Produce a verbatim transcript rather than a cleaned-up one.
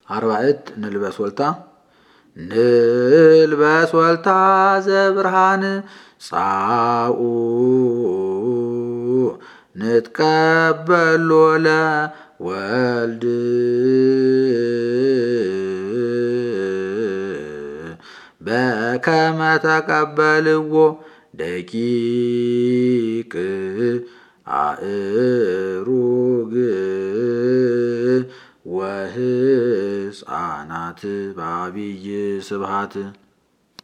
አርባዕት ንልበስ ወልታ ንልበስ ወልታ ዘብርሃን ጻኡ ንትቀበሎ ለወልድ በከመ ተቀበልዎ ደቂቅ አእሩግ ወሕፃናት በዐቢይ ስብሐት